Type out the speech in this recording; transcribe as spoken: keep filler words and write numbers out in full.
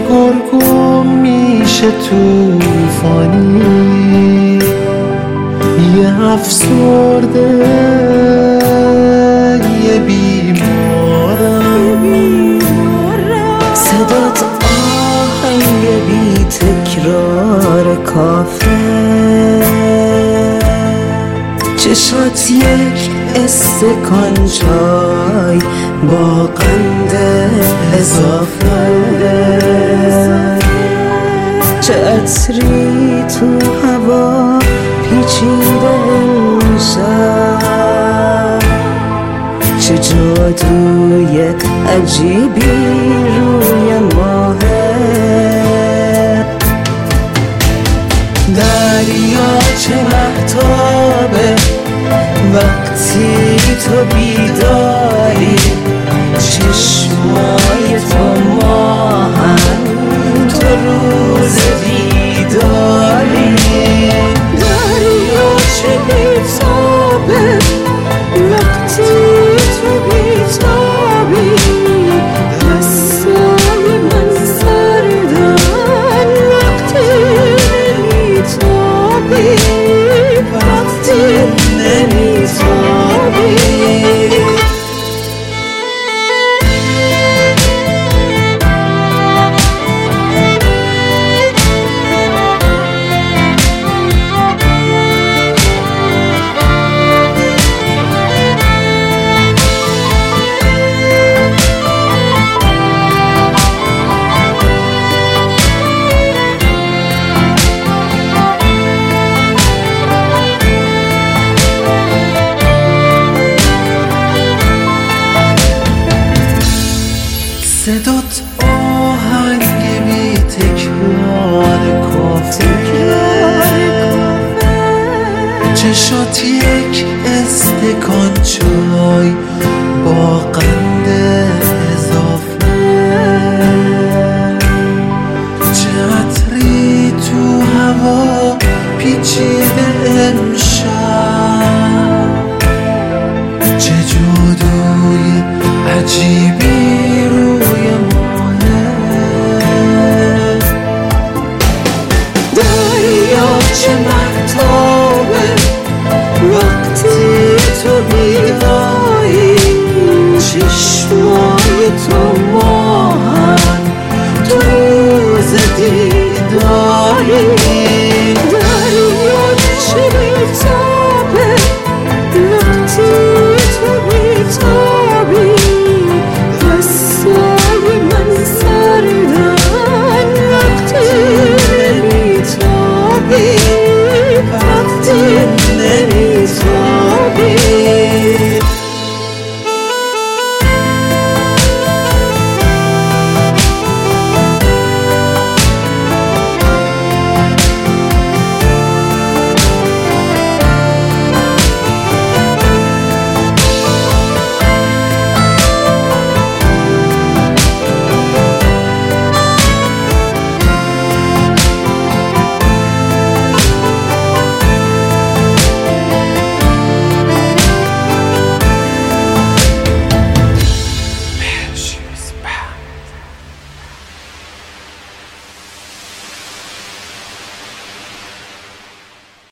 گرگم میشه توفانی، یه افسرده یه بیمارم، صدات آهنگ بی تکرار کافه، چشات یک استکان چای با قند اضافه، چه عطری تو هوا پیچیده امشب، چه جادوی عجیبی روی ماهه، دریا چه مهتابه وقتی تو بیداری، چشمای تو ماهن تو روز دیداری، دریا چه بیتابه وقتی تو بیتابی، دستای من سردن وقتی نمیتابی، وقتی نمیتابی. صدات آهنگ بی تکرار کافه، چشات یک استکان چای با قند اضافه، چه عطری تو هوا پیچیده امشب، چه جادوی عجیبی روی ماهه، دریا چه مهتابه وقتی تو بیداری، چشمای تو ماهن تو روز دیداری،